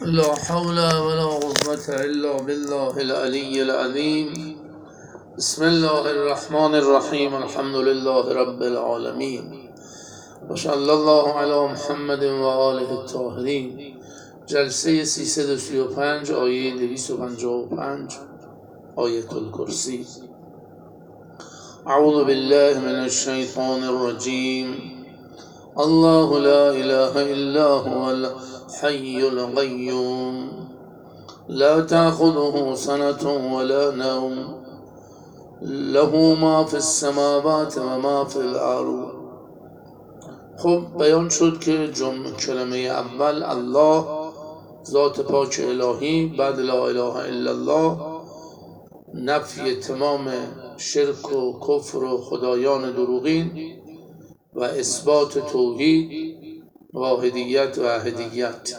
لا حول ولا قوة إلا بالله العلي العظيم. بسم الله الرحمن الرحیم. الحمد لله رب العالمین و صلی الله علی محمد و آله الطاهرین. جلسه 335 آیه 255 آیت الکرسی. اعوذ بالله من الشیطان الرجیم. الله لا اله الا هو الحي القيوم لا تأخذه سنة ولا نوم له ما في السماوات و ما في الارض. خب بیان شد که کلمه اول الله، ذات پاک الهی، بعد لا اله الا الله، نفی تمام شرک و کفر و خدایان دروغین و اثبات توحید، واحدیت و احدیت.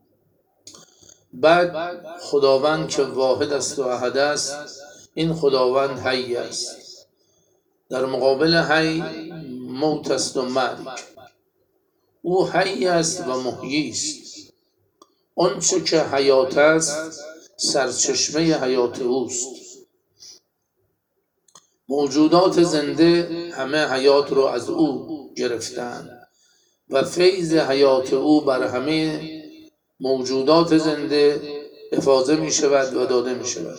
بعد خداوند که واحد است و احد است، این خداوند حی است. در مقابل حی موت است و مرگ. او حی است و محیی است. آنچه که حیات است سرچشمه حیات اوست. موجودات زنده همه حیات رو از او گرفتند و فیض حیات او بر همه موجودات زنده افاضه می شود و داده می شود،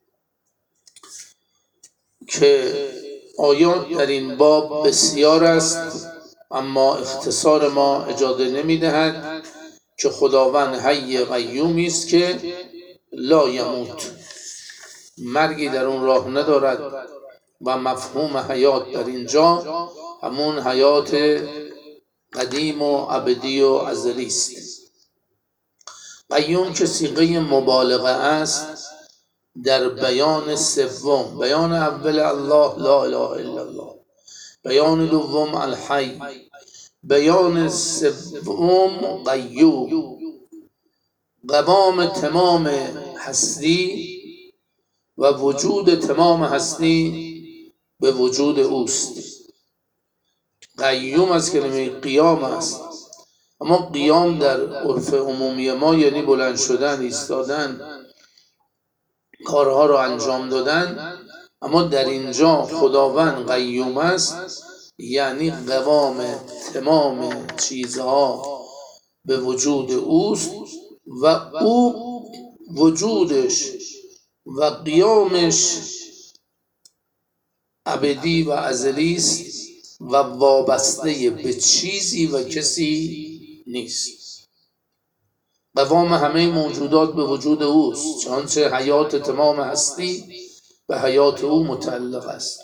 که آیات در این باب بسیار است، اما اختصار ما اجازه نمی دهد که خداوند حی قیومی است که لا یموت، مرگی در اون راه ندارد و مفهوم حیات در اینجا همون حیات قدیم و ابدی و ازلی است. قیوم که صیغه مبالغه است در بیان سوم. بیان اول الله لا اله الا الله، بیان دوم الحی، بیان سوم قیوم. قوام تمام هستی و وجود تمام هستی به وجود اوست. قیوم از کلمه قیام است، اما قیام در عرف عمومی ما یعنی بلند شدن، ایستادن، کارها رو انجام دادن. اما در اینجا خداوند قیوم است، یعنی قوام تمام چیزها به وجود اوست و او وجودش و قیامش ابدی و ازلی است و وابسته به چیزی و کسی نیست. قوام همه موجودات به وجود اوست، چنانچه حیات تمام هستی به حیات او متعلق است.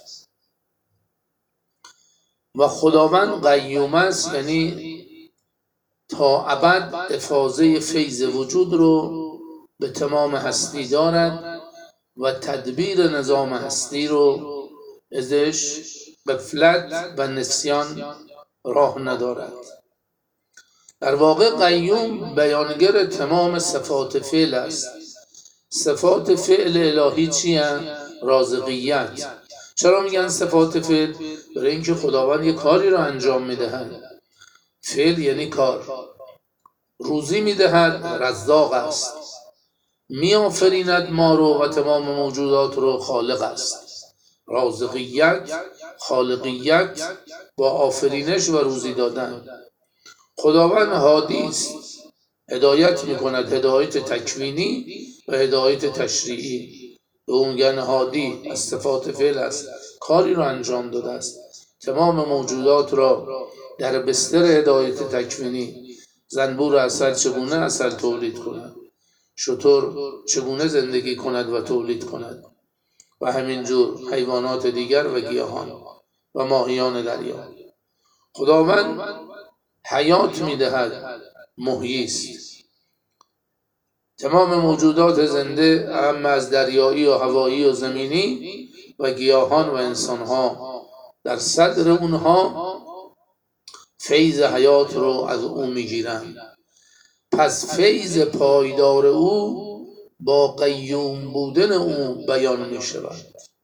و خداوند قیوم است، یعنی تا ابد افاضه فیض وجود رو به تمام هستی دارد و تدبیر نظام هستی رو ازش غفلت و نسیان راه ندارد. در واقع قیوم بیانگر تمام صفات فعل است. صفات فعل الهی چی هستند؟ رازقیت. چرا میگن صفات فعل؟ برای اینکه خداوند یک کاری را انجام میدهد. فعل یعنی کار. روزی میدهد، رزاق است. میآفریند ما رو و تمام موجودات رو، خالق است. رازقیت، خالقیت با آفرینش و روزی دادن. خداوند هادی است، هدایت میکند، هدایت تکوینی و هدایت تشریعی. به اون گن هادی از صفات فعل است، کاری را انجام داده است، تمام موجودات را در بستر هدایت تکوینی. زنبور عسل چگونه عسل تولید کند، شتر چگونه زندگی کند و تولید کند، و همینجور حیوانات دیگر و گیاهان و ماهیان دریا. خداوند حیات میدهد، محیی است. تمام موجودات زنده، اهم از دریایی و هوایی و زمینی و گیاهان و انسانها، در صدر اونها فیض حیات رو از او میگیرند. پس فیض پایدار او با قیوم بودن او بیان می شود.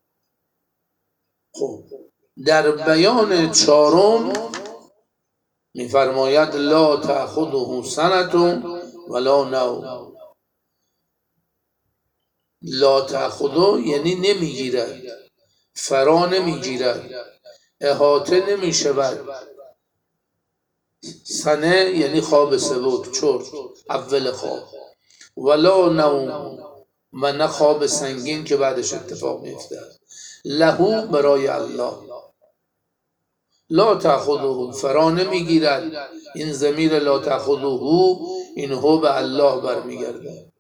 خب در بیان چهارم میفرماید لا تأخذه سنة ولا نوم. لا تأخذه یعنی نمیگیرد، فرا نمیگیرد، احاطه نمیشود. سنه یعنی خواب سبک، چرت، اول خواب. ولا نوم، و نه خواب سنگین که بعدش اتفاق میفته. لهو برای الله، لا تأخذه فرا نمیگیرد. این ضمیر لا تأخذه این هو به الله برمیگرده.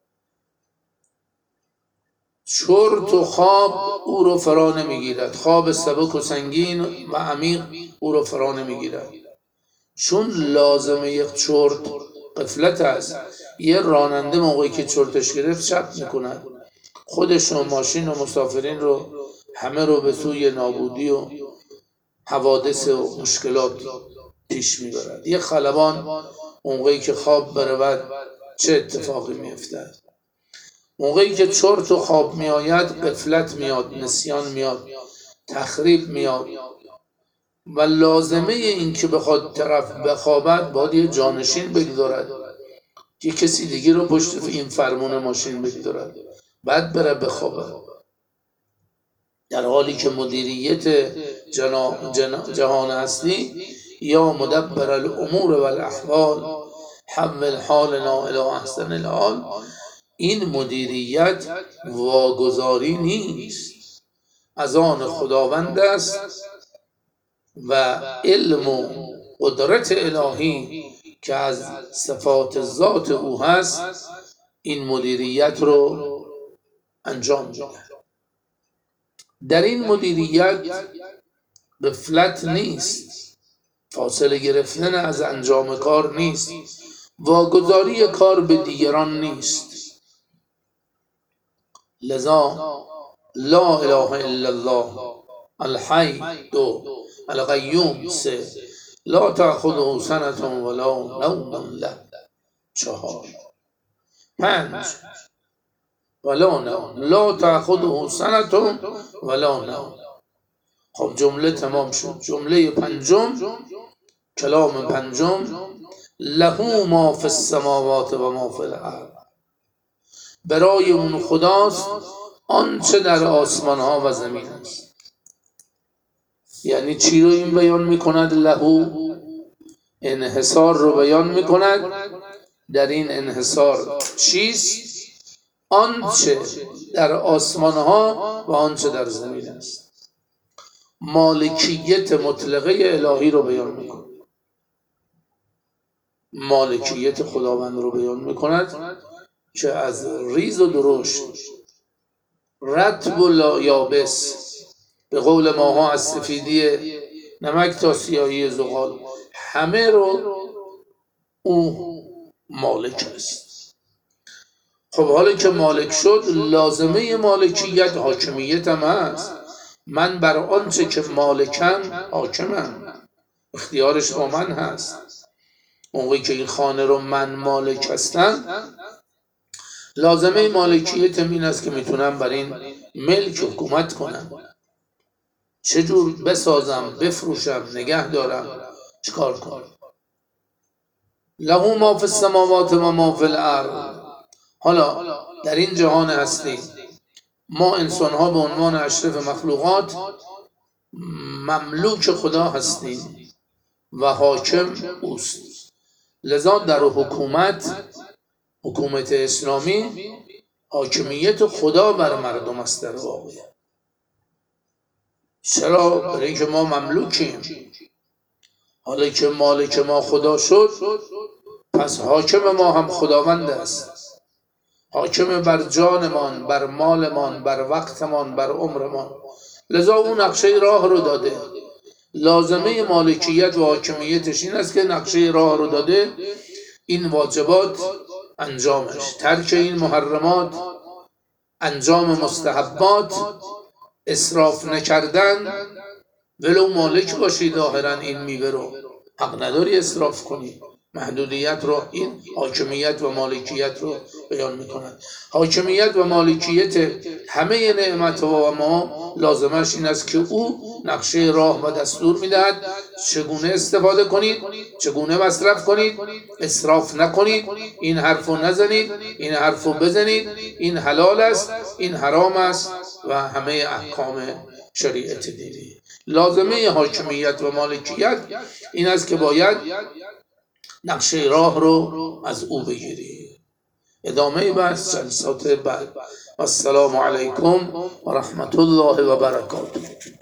چرت و خواب او رو فرا نمیگیرد، خواب سبک و سنگین و عمیق او رو فرا نمیگیرد. چون لازمه یک چرت غفلت است. یه راننده موقعی که چرتش گرفت شب میکند، خودش و ماشین و مسافرین رو همه رو به سوی نابودی و حوادث و مشکلات پیش میبرد. یه خلبان موقعی که خواب برود چه اتفاقی میفته؟ موقعی که چرت و خواب میآید غفلت میاد، نسیان میاد، تخریب میاد. و لازمه این که بخواد طرف بخوابد باید یه جانشین بگذارد، یه کسی دیگه رو پشت این فرمون ماشین بگذارد، بعد بره بخوابد. در حالی که مدیریت جهان هستی یا مدبر الامور و الاحوال حول حالنا الی احسن الحال، این مدیریت واگذاری نیست، از آن خداوند است و علم و قدرت الهی که از صفات ذات او هست این مدیریت رو انجام میده. در این مدیریت غفلت نیست، فاصله گرفتن از انجام کار نیست، واگذاری کار به دیگران نیست. لذا لا اله الا الله الحی 2 القیوم 3 لا تأخذه سنة ولا نوم له 4 5 ولا نوم لا تأخذه سنة ولا نوم. خب جمله تمام شد. جمله پنجم، کلام پنجم، له ما فی السماوات و ما فی الارض، برای اون خداست آنچه در آسمان ها و زمین است. یعنی چی رو این بیان میکند؟ لهو انحصار رو بیان میکند. در این انحصار چیست؟ آنچه در آسمان ها و آنچه در زمین است. مالکیت مطلقه الهی رو بیان میکند، مالکیت خداوند رو بیان میکند که از ریز و درشت، رطب و یابس، به قول ماها از سفیدی نمک تا سیاهی زغال، همه رو او مالک است. خب حالا که مالک شد لازمه مالکیت حاکمیت هم هست. من بر آنچه که مالکم حاکمم، اختیارش با من هست. موقعی که این خانه رو من مالک هستم لازمه مالکیت این است که میتونم بر این ملک حکومت کنم، چجور بسازم، بفروشم، نگه دارم، چیکار کنم. له ما فی السماوات و ما فی الارض. حالا در این جهان هستی ما انسان ها به عنوان اشرف مخلوقات مملوک خدا هستیم و حاکم اوست. لذا در حکومت اسلامی حاکمیت خدا بر مردم است در واقع. چرا؟ برای اینکه ما مملوکیم. حالا که مالک ما خدا شد پس حاکم ما هم خداوند است، حاکم بر جانمان، بر مالمان، بر وقتمان، بر عمرمان. لذا اون نقشه راه رو داده. لازمه مالکیت و حاکمیتش این است که نقشه راه رو داده، این واجبات انجامش، ترک این محرمات، انجام مستحبات، اسراف نکردن. ولو مالک باشی ظاهرا این میوه رو حق نداری اسراف کنی، محدودیت رو، این حاکمیت و مالکیت رو بیان میکنند. حاکمیت و مالکیت همه نعمت و ما لازمش این است که او نقشه راه و دستور میدهد چگونه استفاده کنید، چگونه مصرف کنید، اسراف نکنید، این حرفو نزنید، این حرفو بزنید، این حلال است، این حرام است و همه احکام شریعت دینی. لازمه حاکمیت و مالکیت این است که باید نقشه راه رو از او بگیری. ادامه بحث جلسات بعد. السلام علیکم و رحمت الله و برکاته.